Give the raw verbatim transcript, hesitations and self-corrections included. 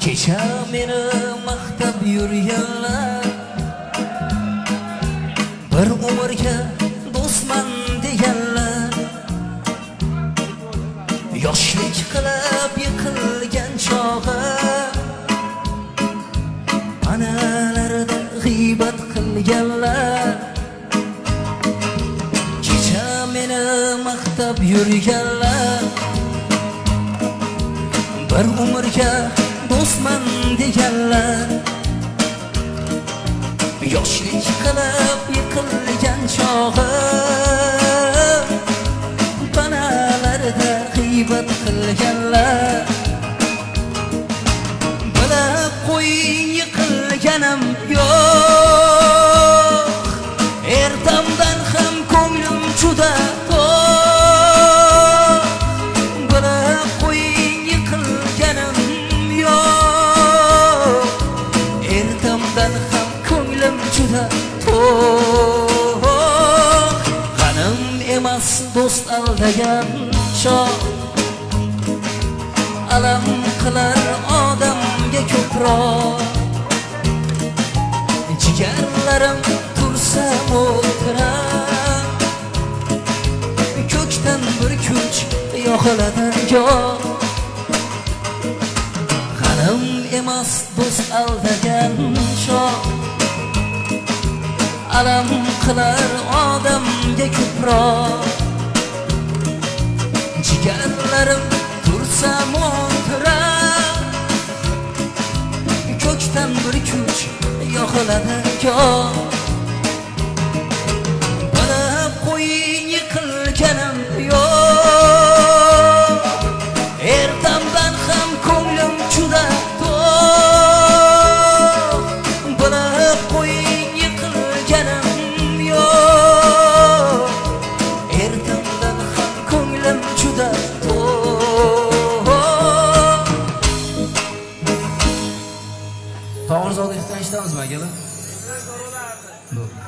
kecha meni maqtab yurganlar, bir umrga do'stman deganlar, yoshlik qilib yiqilgan chog'i onalarida g'iybat qilganlar, kecha meni maqtab yurganlar, bir umrga do'stman deganlar, yoshlik qilib yiqilgan chog'i onalarida g'iybat qilganlar. Bilib qo'ying yiqilganim yo'q, ertamdan ham ko'nglim juda to'q. Bilib qo'ying yiqilganim yo'q, ertamdan ham ko'nglim juda to'q. G'anim emas do'st aldagan chog', alam qilar odamga ko'proq. Jigarlarim tursa o'tirar, ko'kdan bir kuch yog'iladi goh. G'anim emas do'st aldagan chog', alam qilar odamga ko'proq. Jigarlarim tursa o'tirar, ko'kdan bir kuch yog'iladi goh. Bilib qo'ying yiqilganim yo'q, ertamdan ham ko'nglim juda to'q. Bilib qo'ying yiqilganim yo'q, ertamdan ham ko'nglim juda to'q. To'g'ri zot ehtimol eshitamiz akalar.